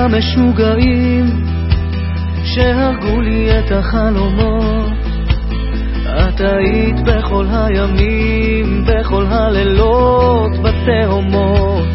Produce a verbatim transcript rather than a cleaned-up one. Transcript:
המשוגעים שהרגו לי את החלומות. את היית בכל הימים, בכל הלילות, בתהומות.